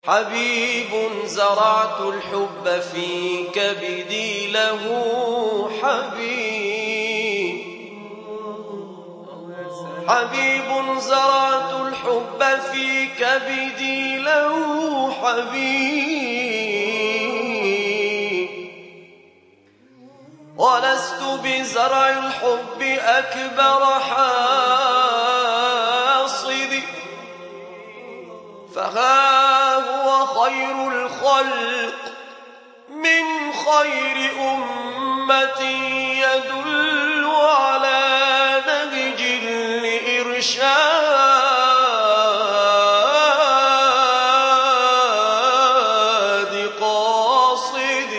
حبيب زرعت الحب في كبدي له حبيب زرعت الحب في كبدي له حبيب ولست بزرع الحب أكبر حاصد فها هو خير الخلق من خير أمة يدل على نهج الإرشاد قاصد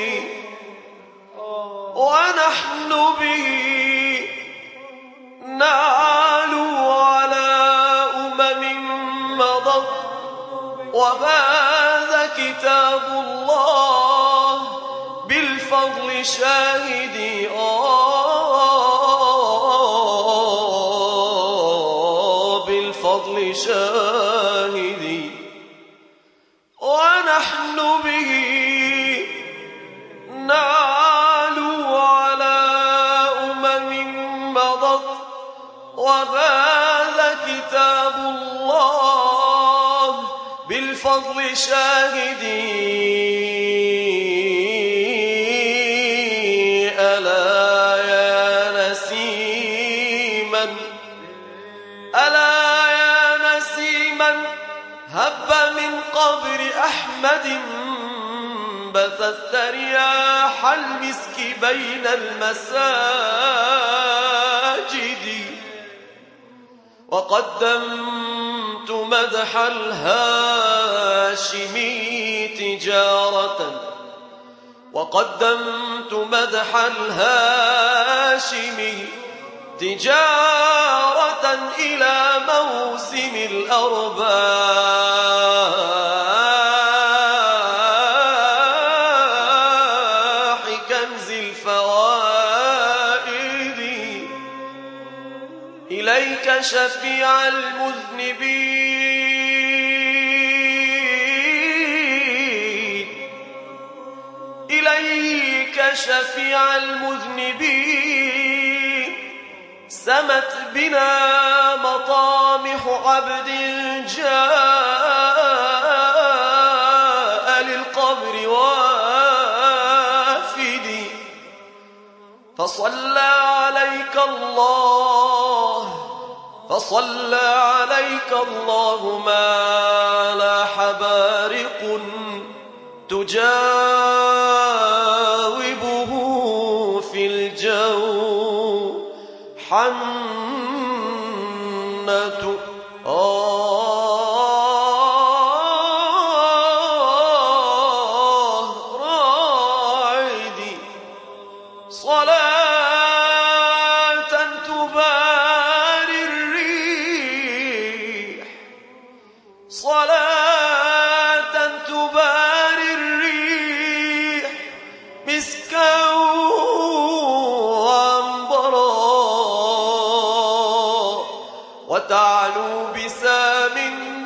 ونحن به نعلو على مضت وهذا كتاب الله بالفضل شاهدي بالفضل شاهدي ونحن به نعلو على مضت وهذا كتاب الله بالفضل شاهدي ألا يا نسيما هب من قبر أحمد بثثت رياح المسك بين المساجد وقدمت مدح الهاشمي تجارة إلى موسم الأرباح كنز الفوائد إليك شفيع المذنبين سمت بنا مطامح عبد جاء للقبر وافد فصلى عليك الله ما لاح بارق تجاوبه في الجو حنة راعدي صلاة تباري الريح مسكا وعنبرا وتعلو بسام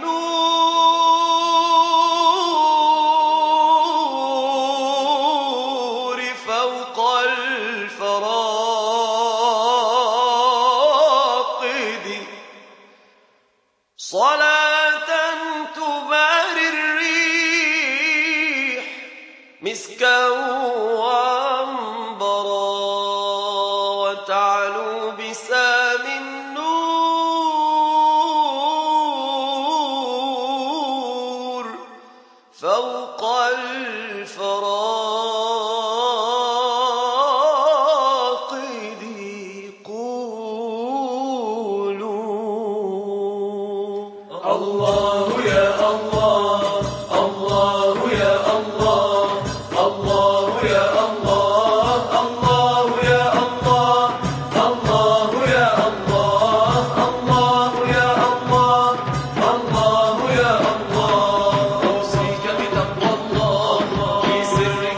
النور فوق الفراقد صلاة تباري الريح مسكا وعنبرا وتعلو بسام النور فوق الفراقد قولوا الله يا الله الله يا الله الله يا الله الله يا الله الله يا الله الله يا الله الله يا الله أوصيك بتقوى الله في سرك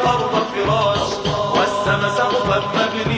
والأرض فراش والسما سقفا مبني